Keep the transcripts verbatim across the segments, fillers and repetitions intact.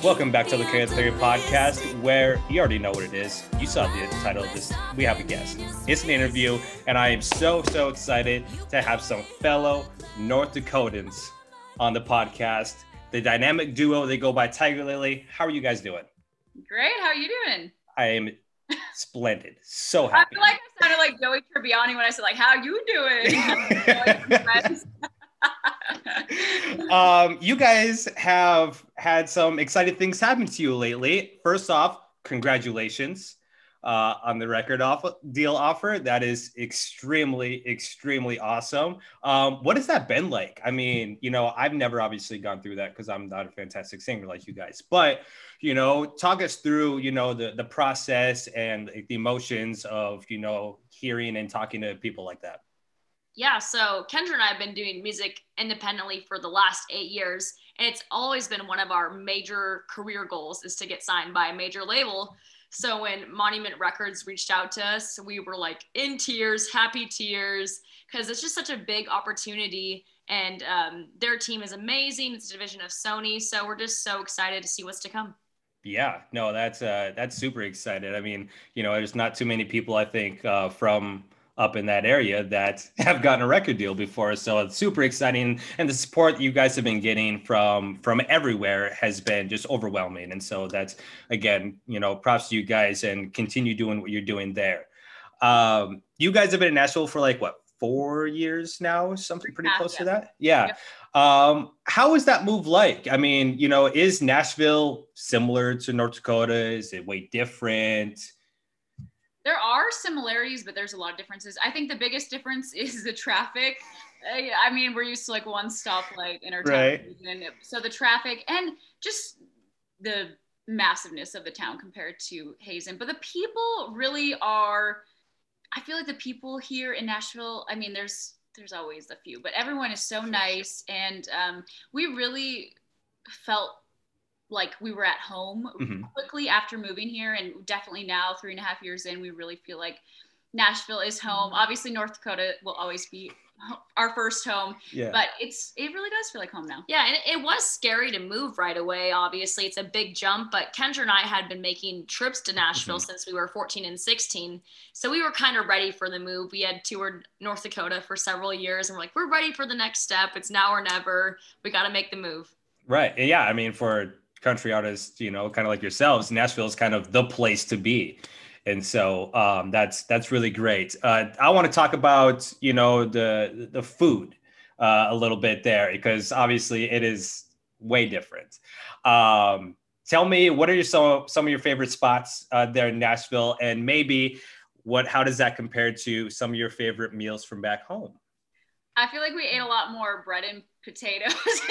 Welcome back to the Chaos Theory podcast, where you already know what it is. You saw the title of this. We have a guest. It's an interview, and I am so, so excited to have some fellow North Dakotans on the podcast. The dynamic duo, they go by Tiger Lily. How are you guys doing? Great. How are you doing? I am splendid. So happy. I feel like I sounded like Joey Tribbiani when I said, like, how you doing? um, you guys have had some exciting things happen to you lately. First off, congratulations uh, on the record off- deal offer. That is extremely, extremely awesome. Um, what has that been like? I mean, you know, I've never obviously gone through that because I'm not a fantastic singer like you guys. But, you know, talk us through, you know, the, the process and the emotions of, you know, hearing and talking to people like that. Yeah, so Kendra and I have been doing music independently for the last eight years, and it's always been one of our major career goals is to get signed by a major label. So when Monument Records reached out to us, we were like in tears, happy tears, because it's just such a big opportunity, and um, their team is amazing. It's a division of Sony, so we're just so excited to see what's to come. Yeah, no, that's uh, that's super excited. I mean, you know, there's not too many people, I think, uh, from up in that area that have gotten a record deal before. So it's super exciting. And the support you guys have been getting from, from everywhere has been just overwhelming. And so that's, again, you know, props to you guys and continue doing what you're doing there. Um, you guys have been in Nashville for like, what, four years now, something pretty close yeah. to that? Yeah. yeah. Um, how is that move like? I mean, you know, is Nashville similar to North Dakota? Is it way different? There are similarities, but there's a lot of differences. I think the biggest difference is the traffic. I mean, we're used to like one stoplight in our town. Right. So the traffic and just the massiveness of the town compared to Hazen. But the people really are, I feel like the people here in Nashville, I mean, there's there's always a few, but everyone is so nice. And um, we really felt like we were at home mm-hmm. quickly after moving here, and definitely now three and a half years in, we really feel like Nashville is home. Obviously North Dakota will always be our first home, yeah. but it's it really does feel like home now. Yeah, and it was scary to move right away. Obviously it's a big jump, but Kendra and I had been making trips to Nashville mm-hmm. since we were fourteen and sixteen, so we were kind of ready for the move. We had toured North Dakota for several years, and we're like, we're ready for the next step. It's now or never. We got to make the move. Right. Yeah, I mean, for country artists, you know, kind of like yourselves, Nashville is kind of the place to be. And so um, that's that's really great. Uh, I want to talk about, you know, the the food uh, a little bit there, because obviously it is way different. Um, tell me, what are your some, some of your favorite spots uh, there in Nashville, and maybe what how does that compare to some of your favorite meals from back home? I feel like we ate a lot more bread and potatoes.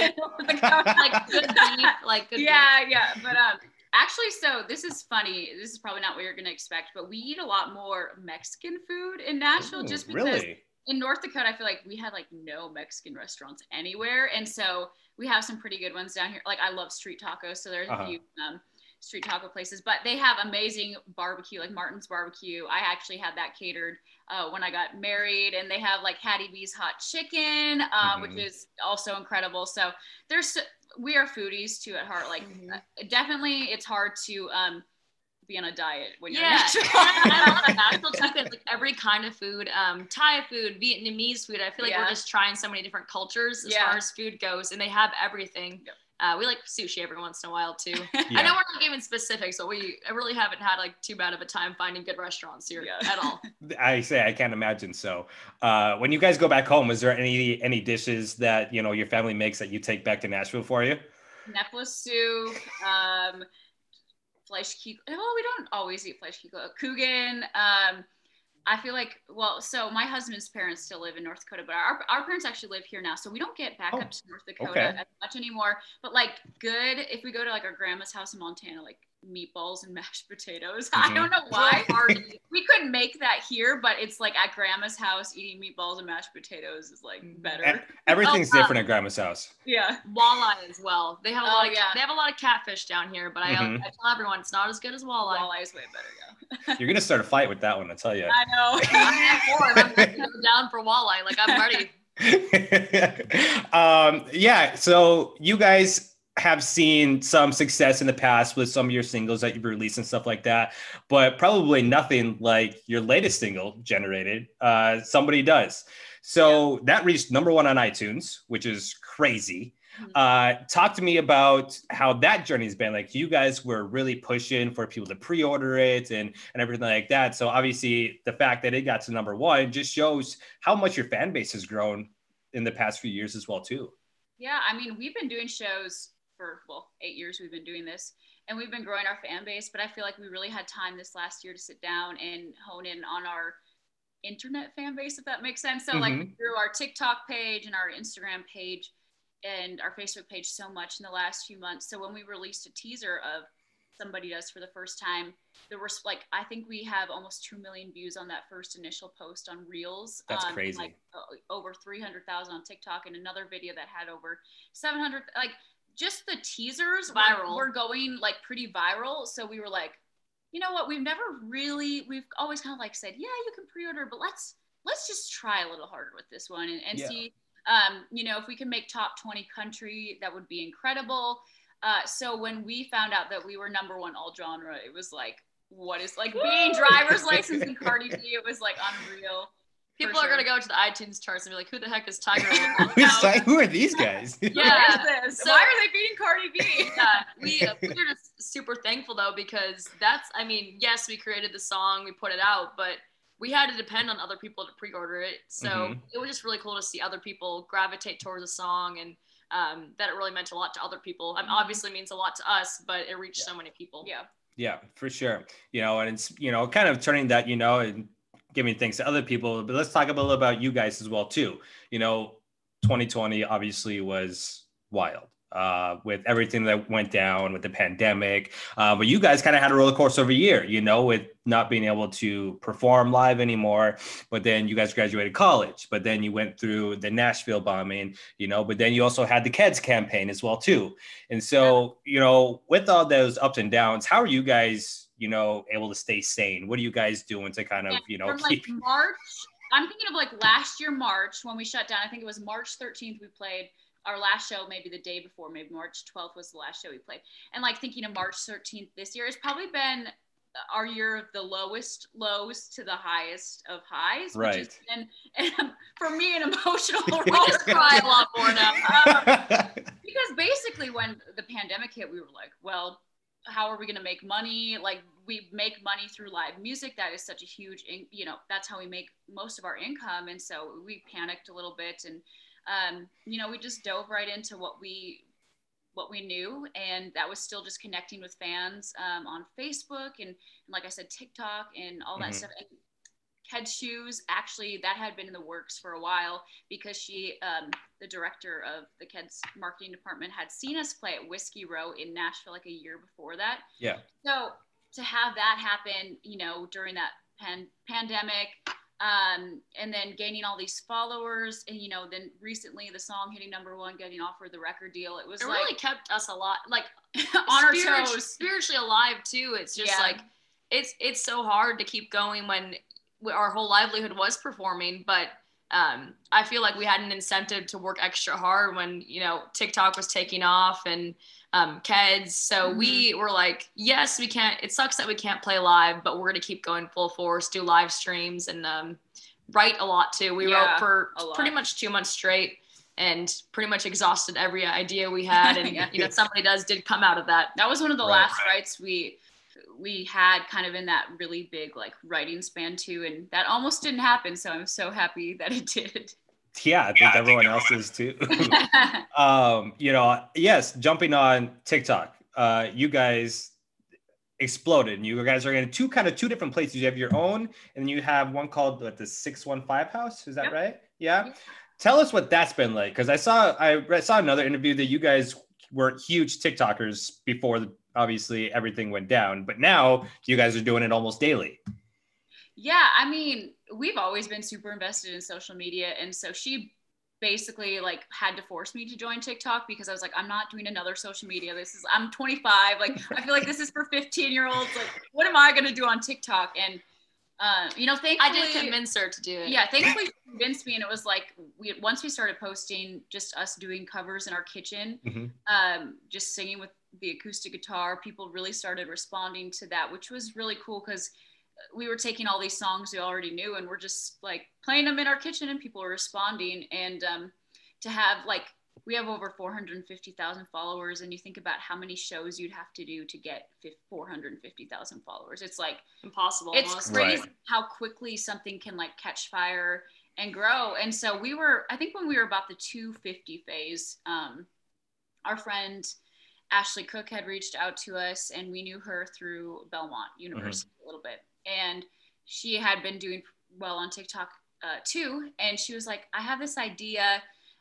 like good beef, like good yeah, beef. yeah. But um, actually, so this is funny. This is probably not what you're gonna expect, but we eat a lot more Mexican food in Nashville. Ooh, just because really? In North Dakota, I feel like we had like no Mexican restaurants anywhere, and so we have some pretty good ones down here. Like I love street tacos, so there's uh-huh. a few um, street taco places, but they have amazing barbecue, like Martin's Barbecue. I actually had that catered uh, when I got married, and they have like Hattie B's hot chicken, uh, mm-hmm. which is also incredible. So there's, we are foodies too at heart. Like mm-hmm. uh, definitely it's hard to um, be on a diet when you're yeah. I love Nashville too. Like every kind of food, um, Thai food, Vietnamese food. I feel like yeah. we're just trying so many different cultures as yeah. far as food goes, and they have everything. Yep. Uh, we like sushi every once in a while too. Yeah. I know we're not giving specifics, but we I really haven't had like too bad of a time finding good restaurants here yeah. at all. I say I can't imagine. So, uh, when you guys go back home, is there any any dishes that you know your family makes that you take back to Nashville for you? Neplis soup, um, Fleischküchel. Oh, we don't always eat Fleischküchel. Kuchen. Um, I feel like, well, so my husband's parents still live in North Dakota, but our, our parents actually live here now. So we don't get back oh, up to North Dakota okay. as much anymore. But like good, if we go to like our grandma's house in Montana, like meatballs and mashed potatoes. Mm-hmm. I don't know why. We couldn't make that here, but it's like at grandma's house, eating meatballs and mashed potatoes is like better. Everything's oh, different um, at grandma's house. Yeah. Walleye as well. They have a oh, lot of, yeah. they have a lot of catfish down here, but I, mm-hmm. I tell everyone it's not as good as walleye. Walleye is way better, yeah. You're going to start a fight with that one, I tell you. I know. I'm, I'm down for walleye. Like I'm ready. um, yeah. So you guys have seen some success in the past with some of your singles that you've released and stuff like that, but probably nothing like your latest single, Generated. Uh, Somebody Does. So that reached number one on iTunes, which is crazy. Uh, talk to me about how that journey's been. Like, you guys were really pushing for people to pre-order it and, and everything like that. So obviously the fact that it got to number one just shows how much your fan base has grown in the past few years as well, too. Yeah, I mean, we've been doing shows for, well, eight years we've been doing this, and we've been growing our fan base, but I feel like we really had time this last year to sit down and hone in on our internet fan base, if that makes sense. So mm-hmm. like through our TikTok page and our Instagram page and our Facebook page so much in the last few months. So when we released a teaser of Somebody Does for the first time, there were like, I think we have almost two million views on that first initial post on Reels. That's um, crazy. Like uh, over three hundred thousand on TikTok, and another video that had over seven hundred, like just the teasers viral. Were, were going like pretty viral. So we were like, you know what, we've never really, we've always kind of like said, yeah, you can pre-order, but let's, let's just try a little harder with this one and, and yeah. see, um, you know, if we can make top twenty country, that would be incredible. Uh, so when we found out that we were number one all genre, it was like, what is like being driver's license and Cardi B, it was like unreal. People sure. are going to go to the iTunes charts and be like, who the heck is Tiger? Who are these guys? Yeah. This? So, why are they beating Cardi B? Yeah, we, uh, we were just super thankful though, because that's, I mean, yes, we created the song, we put it out, but we had to depend on other people to pre-order it. So mm-hmm. it was just really cool to see other people gravitate towards a song, and um, that it really meant a lot to other people. I mean, obviously means a lot to us, but it reached yeah. so many people. Yeah. Yeah, for sure. You know, and it's, you know, kind of turning that, you know, and giving things to other people, but let's talk a little about you guys as well too. You know, twenty twenty obviously was wild uh, with everything that went down with the pandemic. Uh, but you guys kind of had a roller coaster of a year, you know, with not being able to perform live anymore. But then you guys graduated college, but then you went through the Nashville bombing, you know, but then you also had the Keds campaign as well too. And so, you know, with all those ups and downs, how are you guys, you know, able to stay sane? What are you guys doing to kind of, yeah, you know, from keep like March? I'm thinking of like last year, March, when we shut down. I think it was March thirteenth we played our last show, maybe the day before, maybe March twelfth was the last show we played. And like thinking of March thirteenth this year, it's probably been our year of the lowest lows to the highest of highs. Right. Which has been, and for me, an emotional roller. We just cry a lot more now. Um, because basically when the pandemic hit, we were like, well, how are we going to make money? Like, we make money through live music. That is such a huge, in, you know, that's how we make most of our income. And so we panicked a little bit, and, um, you know, we just dove right into what we, what we knew. And that was still just connecting with fans um, on Facebook and, and, like I said, TikTok and all that mm-hmm. stuff. And Keds Shoes, actually, that had been in the works for a while, because she, um, the director of the Keds marketing department, had seen us play at Whiskey Row in Nashville like a year before that. Yeah. So to have that happen, you know, during that pan- pandemic, um, and then gaining all these followers, and, you know, then recently the song hitting number one, getting offered the record deal, it was it like, really kept us a lot, like on our spirit- toes, spiritually alive too. It's just yeah. like, it's, it's so hard to keep going when our whole livelihood was performing, but um, I feel like we had an incentive to work extra hard when, you know, TikTok was taking off and um, Keds. So mm-hmm. we were like, yes, we can't, it sucks that we can't play live, but we're going to keep going full force, do live streams, and um, write a lot too. We yeah, wrote for pretty much two months straight and pretty much exhausted every idea we had. And, yeah. you know, Somebody Does did come out of that. That was one of the right. last writes we we had kind of in that really big like writing span too, and that almost didn't happen, so I'm so happy that it did. Yeah, I think yeah, everyone I think else is too. um, you know, yes, jumping on TikTok, uh, you guys exploded, and you guys are in two kind of two different places. You have your own, and then you have one called what, the six one five House. Is that yep. right? Yeah. Yep. Tell us what that's been like, because I saw I saw another interview that you guys were huge TikTokers before the obviously everything went down, but now you guys are doing it almost daily. Yeah, I mean, we've always been super invested in social media, and so she basically like had to force me to join TikTok, because I was like, I'm not doing another social media. This is, I'm twenty-five. Like, I feel like this is for fifteen year olds. Like, what am I going to do on TikTok? And Uh, you know, thankfully, I did convince her to do it. Yeah, thankfully she convinced me, and it was like we once we started posting just us doing covers in our kitchen, Mm-hmm. um, just singing with the acoustic guitar. People really started responding to that, which was really cool because we were taking all these songs we already knew and we're just like playing them in our kitchen, and people were responding. And um, to have like we have over four hundred fifty thousand followers, and you think about how many shows you'd have to do to get four hundred fifty thousand followers. It's like impossible. It's almost. crazy Right. how quickly something can like catch fire and grow. And so we were, I think when we were about the two fifty phase, um, our friend Ashley Cook had reached out to us, and we knew her through Belmont University mm-hmm. a little bit. And she had been doing well on TikTok uh, too. And she was like, I have this idea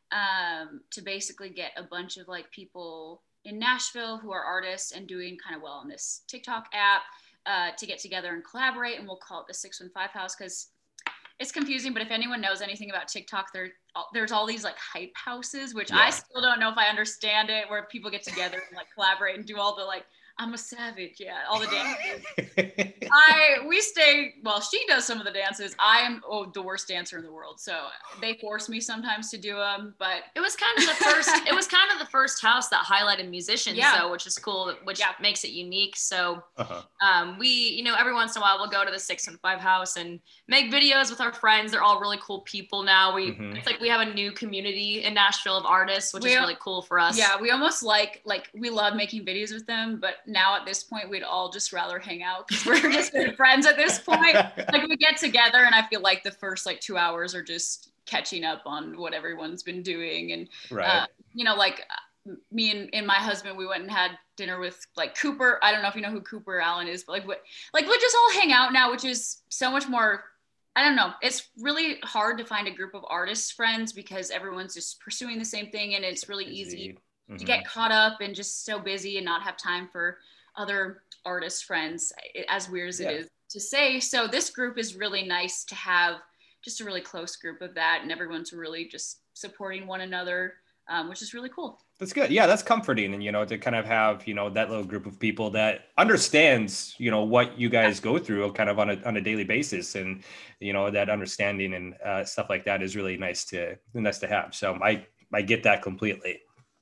um, to basically get a bunch of like people in Nashville who are artists and doing kind of well on this TikTok app uh, to get together and collaborate. And we'll call it the six one five House, because it's confusing, but if anyone knows anything about TikTok, there there's all these like hype houses, which yeah. I still don't know if I understand it, where people get together and like collaborate and do all the like, I'm a savage, yeah, all the dances. I we stay well. She does some of the dances. I am oh, the worst dancer in the world, so they force me sometimes to do them. But it was kind of the first. It was kind of the first house that highlighted musicians, yeah. though, which is cool, which yeah. makes it unique. So, uh-huh. um, we, you know, every once in a while we'll go to the six one five house and make videos with our friends. They're all really cool people now. We mm-hmm. it's like we have a new community in Nashville of artists, which we, is really cool for us. Yeah, we almost like like we love making videos with them, but now at this point we'd all just rather hang out because we're just good friends at this point. Like we get together and I feel like the first like two hours are just catching up on what everyone's been doing. And right. uh, you know, like me and, and my husband, we went and had dinner with like Cooper. I don't know if you know who Cooper Allen is, but like what like we'll just all hang out now, which is so much more. I don't know. It's really hard to find a group of artists friends because everyone's just pursuing the same thing, and it's really easy mm-hmm. to get caught up and just so busy and not have time for other artist friends, as weird as yeah. it is to say. So this group is really nice to have, just a really close group of that, and everyone's really just supporting one another, um, which is really cool. That's good. Yeah, that's comforting. And, you know, to kind of have, you know, that little group of people that understands, you know, what you guys go through kind of on a on a daily basis. And, you know, that understanding and uh, stuff like that is really nice to nice to have. So I, I get that completely.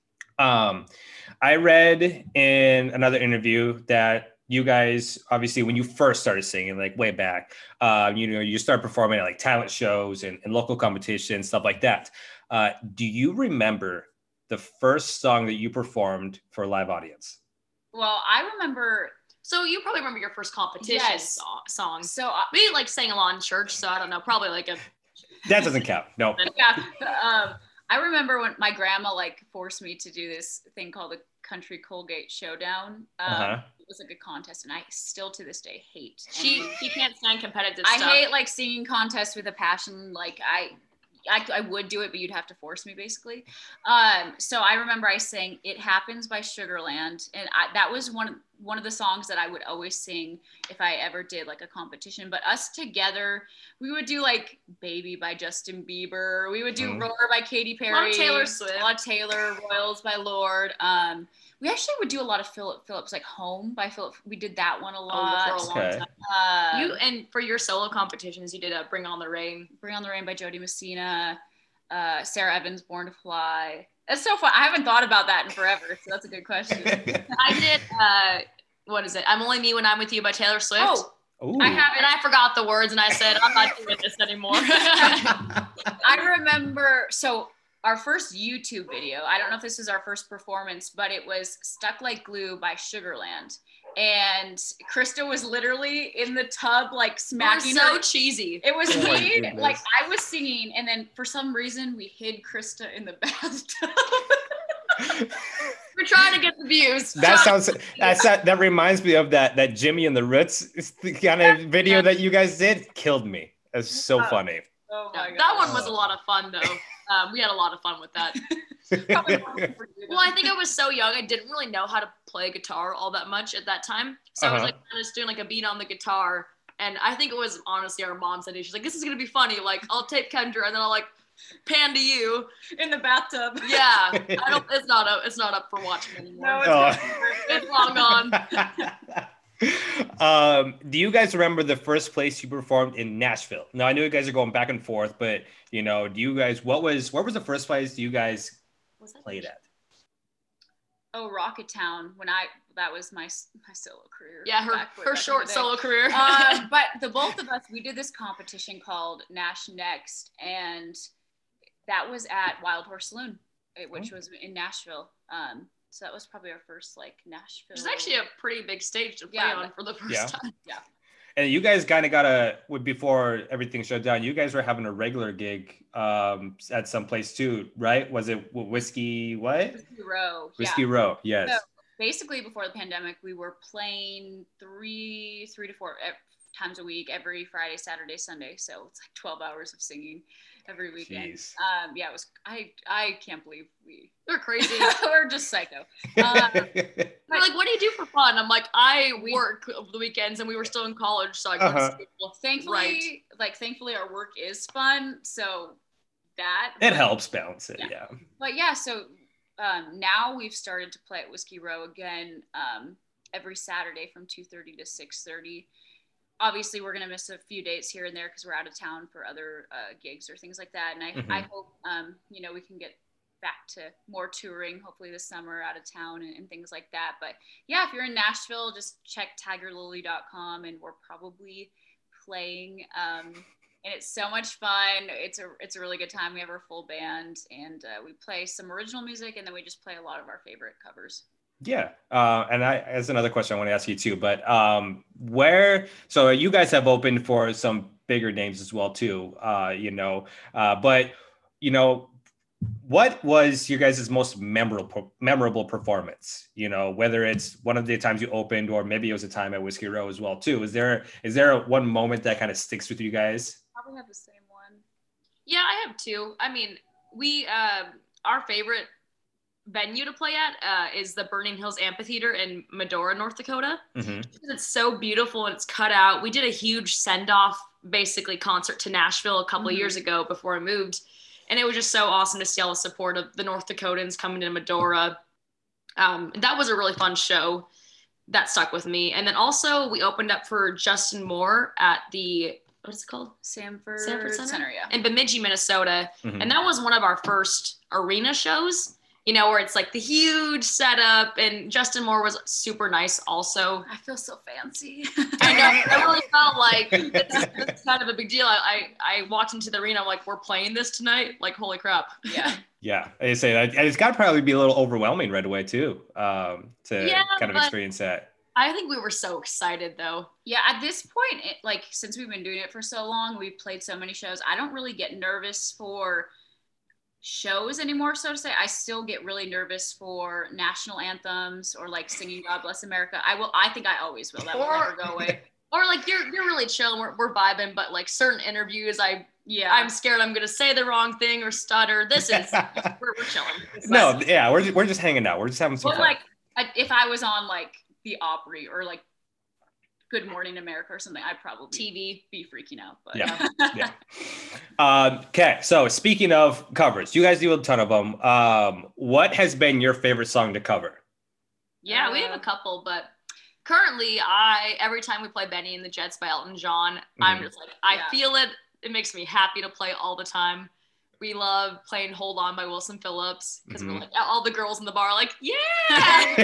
Um, I read in another interview that you guys, obviously, when you first started singing, like way back, uh, you know, you start performing at like talent shows and, and local competitions, stuff like that. Uh, do you remember the first song that you performed for a live audience? Well, I remember. So you probably remember your first competition yes. so- song. So uh, we like sang along in church, so I don't know, probably like a. That doesn't count. No. Yeah. Um, I remember when my grandma like forced me to do this thing called the Country Colgate Showdown. Um, uh-huh. It was like a contest, and I still to this day hate. She she can't stand competitive I stuff. I hate like singing contests with a passion. Like I, I, I would do it, but you'd have to force me basically. Um, so I remember I sang "It Happens" by Sugarland, and I, that was one one of the songs that I would always sing if I ever did like a competition. But us together, we would do like "Baby" by Justin Bieber. We would do mm. "Roar" by Katy Perry. A lot of Taylor Swift. A lot of Taylor, "Royals" by Lorde. Um, we actually would do a lot of Philip Phillips, like "Home" by Philip. We did that one a lot. Oh, for a long okay. time. Uh, you and for your solo competitions, you did a "Bring on the Rain." "Bring on the Rain" by Jody Messina. Uh, Sarah Evans, "Born to Fly." It's so fun. I haven't thought about that in forever, so that's a good question. I did. Uh, what is it? "I'm Only Me When I'm With You" by Taylor Swift. Oh, Ooh. I have and I forgot the words, and I said, "I'm not doing this anymore." I remember. So our first YouTube video. I don't know if this is our first performance, but it was "Stuck Like Glue" by Sugarland. And Krista was literally in the tub, like smacking. It was so her. cheesy. It was oh me. Like I was singing, and then for some reason we hid Krista in the bathtub. We're trying to get the views. That sounds. That's that. That reminds me of that. That Jimmy and the Roots the kind of video that you guys did. Killed me. It's so oh, funny. Oh my God. That one was a lot of fun, though. Um, we had a lot of fun with that. Well, I think I was so young, I didn't really know how to play guitar all that much at that time. So uh-huh. I was like kind of just doing like a beat on the guitar. And I think it was honestly our mom's idea. She's like, "This is going to be funny. Like, I'll tape Kendra and then I'll like pan to you in the bathtub." Yeah. I don't, it's not up, it's not up for watching anymore. No, it's, oh. it's long gone. Um, do you guys remember the first place you performed in Nashville? Now I know you guys are going back and forth, but you know, do you guys what was where was the first place you guys Was that played at? Oh, Rocket Town, when I that was my my solo career. Yeah, her back way her back in short the day. solo career. um, but the both of us, we did this competition called Nash Next, and that was at Wild Horse Saloon, eh, which was in Nashville. Um, so that was probably our first like Nashville. Which is actually a pretty big stage to play Yeah, on for the first yeah. time. Yeah. And you guys kind of got a before everything shut down. You guys were having a regular gig um, at some place too, right? Was it Whiskey? What? Whiskey Row. Whiskey yeah. Row. Yes. So basically, before the pandemic, we were playing three, three to four times a week, every Friday, Saturday, Sunday. So it's like twelve hours of singing every weekend. Jeez. Um, yeah, it was. I I can't believe we. They're crazy. We're just psycho. Um, They're like, what do you do for fun? I'm like, I We- work over the weekends, and we were still in college, so I go Uh-huh. to school. thankfully, Right. like thankfully, our work is fun. So that It but- helps balance it. Yeah. Yeah. But yeah, so um, now we've started to play at Whiskey Row again um, every Saturday from two thirty to six thirty. Obviously, we're going to miss a few dates here and there because we're out of town for other uh, gigs or things like that. And I, Mhm. I hope, um, you know, we can get back to more touring, hopefully this summer out of town and, and things like that. But yeah, if you're in Nashville, just check tiger lily dot com and we're probably playing. Um, and it's so much fun. It's a it's a really good time. We have our full band and uh, we play some original music and then we just play a lot of our favorite covers. Yeah. Uh, and I, as another question I want to ask you too, but um, where, so you guys have opened for some bigger names as well too, uh, you know, uh, but, you know, what was your guys' most memorable, memorable performance? You know, whether it's one of the times you opened, or maybe it was a time at Whiskey Row as well too. Is there, is there one moment that kind of sticks with you guys? Probably have the same one. Yeah, I have two. I mean, we, uh, our favorite venue to play at uh, is the Burning Hills Amphitheater in Medora, North Dakota. Mm-hmm. Because it's so beautiful and it's cut out. We did a huge send-off, basically, concert to Nashville a couple Mhm. of years ago before I moved. And it was just so awesome to see all the support of the North Dakotans coming to Medora. Um, that was a really fun show. That stuck with me. And then also we opened up for Justin Moore at the, what is it called? Sanford, Sanford Center? Center, yeah. In Bemidji, Minnesota. Mhm. And that was one of our first arena shows, you know, where it's like the huge setup, and Justin Moore was super nice also. I feel so fancy. I know, I really felt like it's, it's kind of a big deal. I, I I walked into the arena, I'm like, we're playing this tonight? Like, holy crap. Yeah. Yeah, I say that, and it's got to probably be a little overwhelming right away too, um, to Yeah, kind of but- experience that. I think we were so excited though. Yeah, at this point, it, like since we've been doing it for so long, we've played so many shows. I don't really get nervous for shows anymore, so to say. I still get really nervous for national anthems or like singing God Bless America. I will. I think I always will. That will Or- never go away. Or like you're you're really chill, we're, we're vibing, but like certain interviews, I Yeah. I'm scared I'm gonna say the wrong thing or stutter. This is we're, we're chilling. No, yeah, we're just, we're just hanging out. We're just having some But fun. like, I- if I was on like the Opry or like Good Morning America or something, I'd probably T V. be freaking out. But Yeah. yeah. Um, okay, so speaking of covers, you guys do a ton of them. Um, what has been your favorite song to cover? Yeah, we have a couple, but currently I every time we play Benny and the Jets by Elton John, I'm Mhm. just like, I Yeah. feel it. It makes me happy to play all the time. We love playing Hold On by Wilson Phillips because Mhm. we're like all the girls in the bar are like, yeah.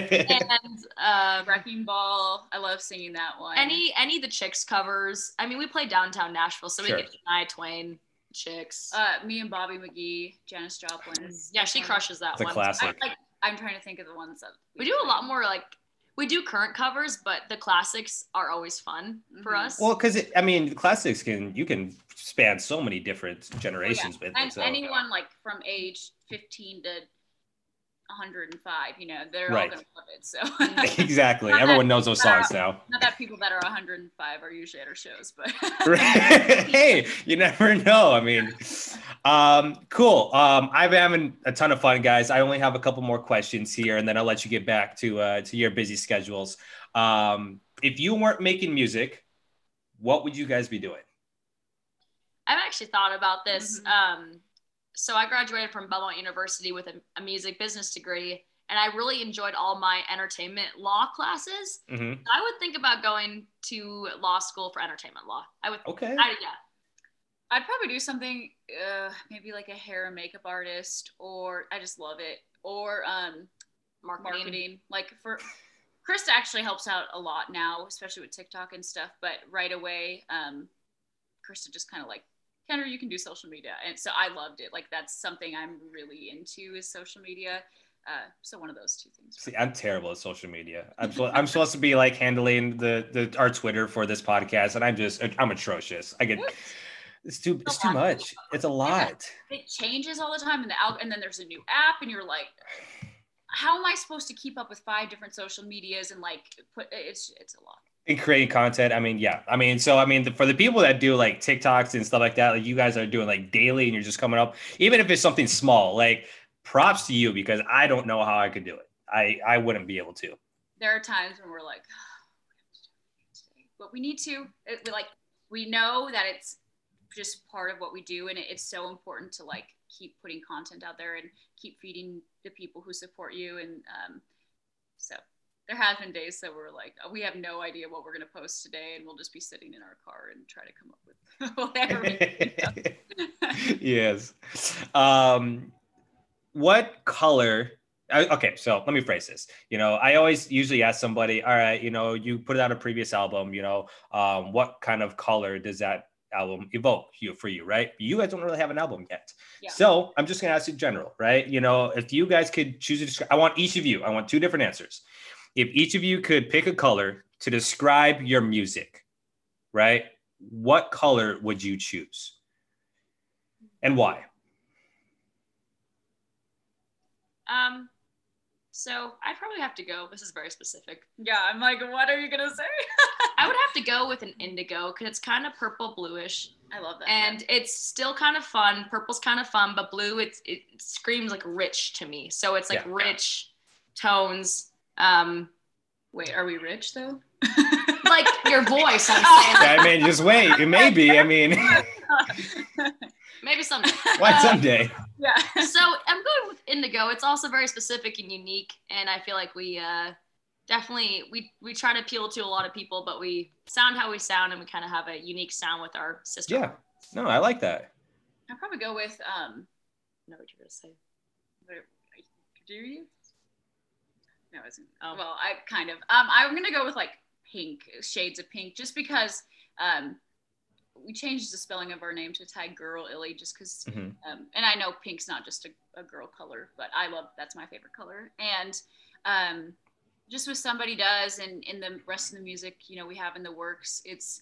And uh, Wrecking Ball, I love singing that one. any any of the Chicks covers. I mean, we play downtown Nashville, so Sure. we get Shania Twain, Chicks. uh, me and Bobby McGee, Janis Joplin. yeah, she crushes that It's a one. classic. I, like, I'm trying to think of the ones that We do a lot more like we do current covers, but the classics are always fun for Mhm. us. Well, because I mean, classics can you can span so many different generations with And it. So. anyone like from age fifteen to one hundred five, you know, they're Right. all gonna love it. So Exactly. Not Everyone that- knows those songs now. not that people that are one hundred five are usually at our shows, but Hey, you never know. I mean, um, cool. Um, I've been having a ton of fun, guys. I only have a couple more questions here, and then I'll let you get back to uh, to your busy schedules. Um, if you weren't making music, what would you guys be doing? I've actually thought about this. Mhm. Um, so I graduated from Belmont University with a, a music business degree, and I really enjoyed all my entertainment law classes. Mm-hmm. So I would think about going to law school for entertainment law. I would. Okay. I, yeah. I'd probably do something, uh, maybe like a hair and makeup artist, or I just love it, or um, Marketing. marketing. Like for Krista actually helps out a lot now, especially with TikTok and stuff. But right away, um, Krista just kind of like, Kendra, you can do social media, and so I loved it. Like that's something I'm really into is social media. Uh, so one of those two things. See, I'm terrible at social media. I'm, so, I'm supposed to be like handling the the our Twitter for this podcast, and I'm just I'm atrocious. I get. It's too, it's too much. It's a lot. It changes all the time, and the al- and then there's a new app, and you're like, how am I supposed to keep up with five different social medias and like put? It's it's a lot. And creating content. I mean, yeah. I mean, so I mean, the, for the people that do like TikToks and stuff like that, like you guys are doing like daily, and you're just coming up, even if it's something small. Like, props to you because I don't know how I could do it. I I wouldn't be able to. There are times when we're like, oh, but we need to. It, we like we know that it's just part of what we do, and it, it's so important to like keep putting content out there and keep feeding the people who support you. And um, so there has been days that we're like, oh, we have no idea what we're going to post today, and we'll just be sitting in our car and try to come up with whatever we Yes. Um, what color? Okay, so let me phrase this. You know, I always usually ask somebody, all right, you know, you put out a previous album, you know, um, what kind of color does that album evoke you for you, right? You guys don't really have an album yet. Yeah. So I'm just going to ask you general, right? You know, if you guys could choose to describe, I want each of you, I want two different answers. If each of you could pick a color to describe your music, right? What color would you choose? And why? Um, so I'd probably have to go, this is very specific. Yeah, I'm like, what are you going to say? I would have to go with an indigo because it's kind of purple bluish. I love that. And yeah. It's still kind of fun. Purple's kind of fun, but blue, it's, it screams like rich to me. So it's like yeah. rich tones. Um, Wait, are we rich though? Like your voice, I'm saying. I mean, just wait. It may be. I mean, maybe someday. Why someday? Um, yeah. So I'm going with indigo. It's also very specific and unique, and I feel like we uh, definitely we we try to appeal to a lot of people, but we sound how we sound, and we kind of have a unique sound with our system. Yeah. No, I like that. I'd probably go with um. I know what you're gonna say. Do you? No, it isn't. Oh. Well, I kind of. Um, I'm gonna go with like pink, shades of pink, just because um, we changed the spelling of our name to Ty Girl Illy, just because. Mm-hmm. Um, and I know pink's not just a, a girl color, but I love that's my favorite color. And um, just what Somebody Does, and in the rest of the music, you know, we have in the works, it's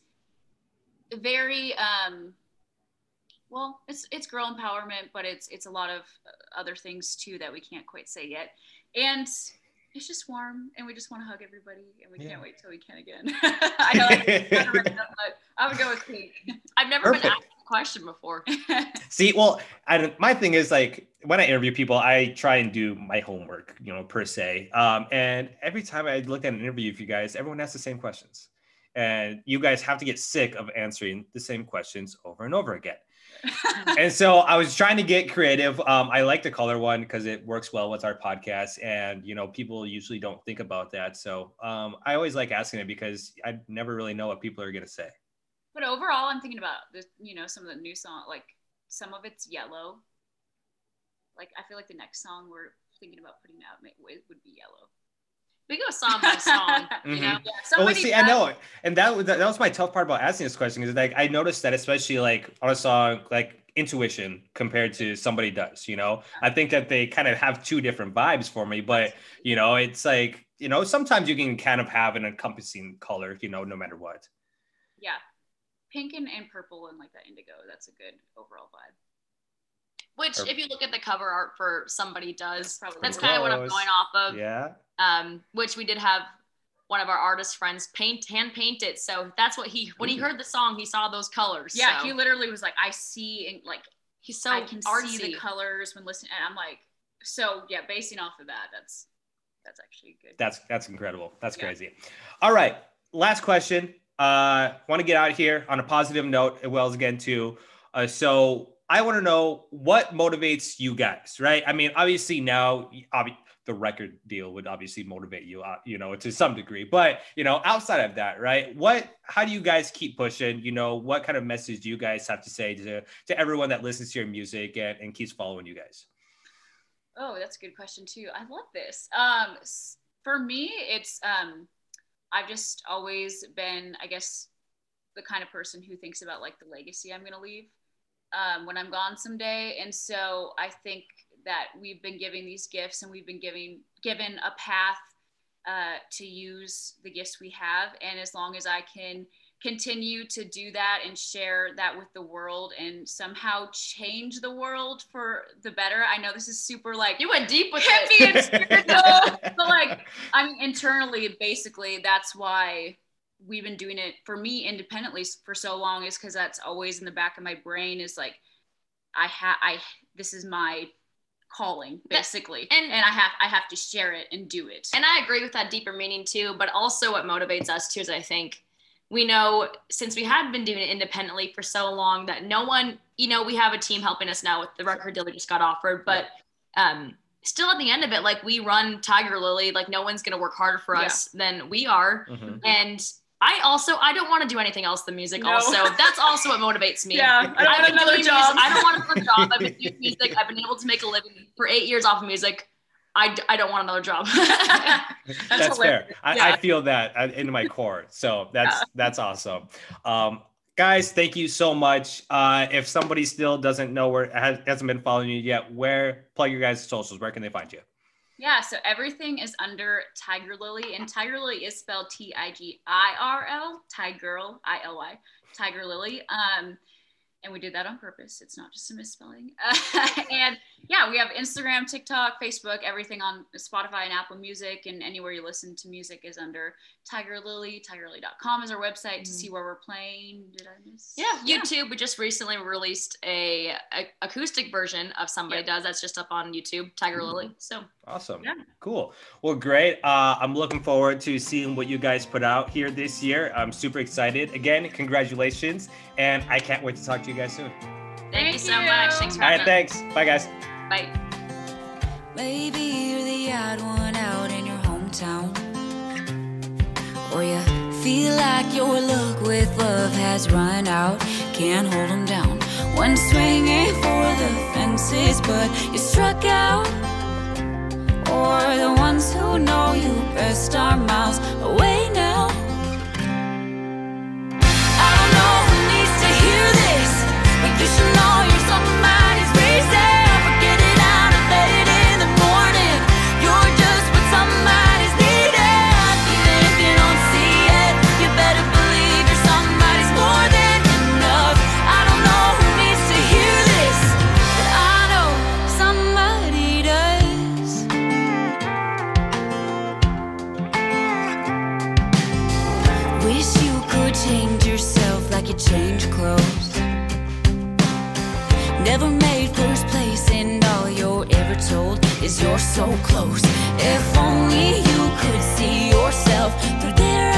very um. Well, it's it's girl empowerment, but it's it's a lot of other things too that we can't quite say yet, and. It's just warm, and we just want to hug everybody, and we yeah. can't wait till we can again. I know that's kind of random, but I would go with pink. I've never Perfect. been asked a question before. See, well, I, my thing is like when I interview people, I try and do my homework, you know, per se. Um, and every time I look at an interview with you guys, everyone asks the same questions, and you guys have to get sick of answering the same questions over and over again. And so I was trying to get creative. Um, I like the color one because it works well with our podcast, and you know, people usually don't think about that. So um, I always like asking it because I never really know what people are gonna say. But overall, I'm thinking about the, you know, some of the new song, like some of it's yellow. Like I feel like the next song we're thinking about putting out would be yellow. We go song by song, you know. Mm-hmm. Yeah, well, see, does. I know, and that was that was my tough part about asking this question is like I noticed that especially like on a song like Intuition compared to Somebody Does, you know, I think that they kind of have two different vibes for me, but you know, it's like you know sometimes you can kind of have an encompassing color, you know, no matter what. Yeah, pink and, and purple and like that indigo. That's a good overall vibe. Which, if you look at the cover art for Somebody Does, that's, that's kind of what I'm going off of. Yeah. Um, which we did have one of our artist friends paint, hand paint it. So that's what he, when he heard the song, he saw those colors. Yeah, so. He literally was like, I see, and like, he's so I can artsy. see the colors when listening. And I'm like, so yeah, basing off of that, that's, that's actually good. That's, that's incredible. That's yeah. crazy. All right. Last question. Uh, want to get out here on a positive note as well as again too. Uh, so I want to know what motivates you guys, right? I mean, obviously now, obviously, the record deal would obviously motivate you, uh, you know, to some degree. But, you know, outside of that, right, what, how do you guys keep pushing? You know, what kind of message do you guys have to say to, to everyone that listens to your music and, and keeps following you guys? Oh, that's a good question too. I love this. Um, for me, it's, um, I've just always been, I guess, the kind of person who thinks about like the legacy I'm going to leave um, when I'm gone someday. And so I think that we've been giving these gifts and we've been giving, given a path uh, to use the gifts we have. And as long as I can continue to do that and share that with the world and somehow change the world for the better. I know this is super like you went deep with hippie it. and spiritual, but like I mean internally, basically that's why we've been doing it for me independently for so long, is because that's always in the back of my brain is like I have I this is my calling basically, and, and I have I have to share it and do it. And I agree with that deeper meaning too, but also what motivates us too is I think we know since we had been doing it independently for so long that no one, you know, we have a team helping us now with the record deal we just got offered, but um, still at the end of it, like we run Tiger Lily, like no one's going to work harder for us yeah. than we are. Mm-hmm. And I also, I don't want to do anything else than music. No. Also, that's also what motivates me. Yeah, I don't want another job. I don't want another job. I've been doing music. I've been able to make a living for eight years off of music. I, I don't want another job. that's that's fair. I, yeah. I feel that in my core. So that's, yeah. that's awesome. Um, guys, thank you so much. Uh, if somebody still doesn't know where has, hasn't been following you yet, where plug your guys' socials, where can they find you? Yeah, so everything is under Tiger Lily, and Tiger Lily is spelled T I G I R L, Tiger, I L Y, Tiger Lily. Um, and we did that on purpose. It's not just a misspelling. Uh, and yeah, we have Instagram, TikTok, Facebook, everything on Spotify and Apple Music, and anywhere you listen to music is under Tiger Lily. tiger lily dot com is our website mm-hmm. to see where we're playing. Did I miss? Yeah, YouTube. Yeah. We just recently released a, a acoustic version of Somebody yep. Does. That's just up on YouTube, Tiger mm-hmm. Lily. So awesome. Yeah. Cool. Well, great. Uh, I'm looking forward to seeing what you guys put out here this year. I'm super excited. Again, congratulations. And I can't wait to talk to you guys soon. Thank, Thank you so you. much. Thanks for All right, thanks. Bye, guys. Bye. Maybe you're the odd one out in your hometown, or you feel like your luck with love has run out. Can't hold them down when swinging for the fences, but you struck out. Or the ones who know you best are miles away now. You should know you're somebody's reason for getting out of bed in the morning. You're just what somebody's needing. Even if you don't see it, you better believe you're somebody's more than enough. I don't know who needs to hear this, but I know somebody does. Wish you could change yourself like you change clothes. Never made first place, and all you're ever told is you're so close. If only you could see yourself through their